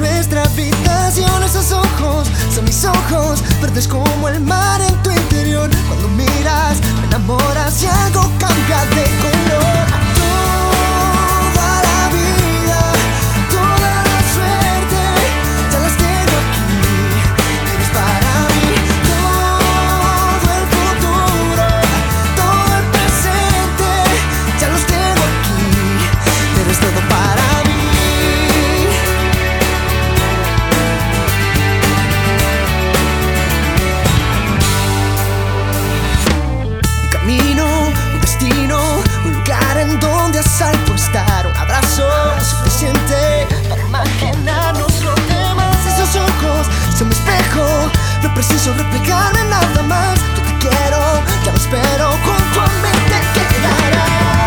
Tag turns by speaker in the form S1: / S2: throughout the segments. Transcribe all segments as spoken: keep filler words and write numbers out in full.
S1: nuestra habitación. Esos ojos son mis ojos, verdes como el mar en tu interior. Cuando miras, me enamoras y algo cambia de color. Toda la vida, toda la suerte, ya las tengo aquí. Eres para mí todo el futuro, todo el presente, ya los tengo aquí. Eres todo para mí. Un destino, un lugar en donde a salvo estar. Un abrazo suficiente para imaginarnos lo demás. Esos ojos son mi espejo, no preciso replicarme nada más. Yo te quiero, ya lo espero, junto a mí te quedarás.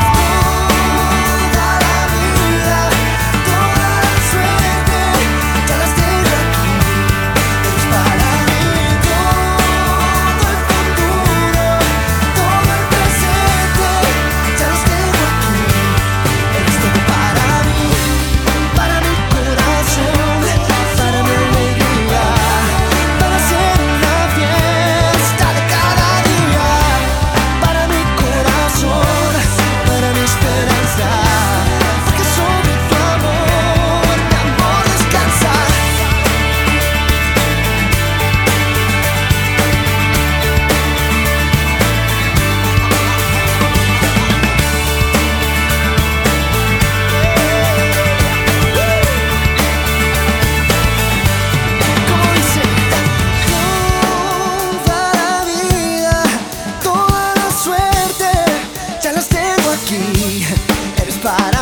S1: Toda la vida, toda la suerte, ya las tengo aquí. Eres para mí todo el futuro, todo el presente, ya los tengo aquí. Eres todo para mí, para mi corazón, para mi alegría, para hacer una fiesta de cada día. Para mi corazón, para mi esperanza, porque sobre tu amor mi amor descansa. Como dice, toda la vida, toda la suerte, ya las tengo aquí. Eres para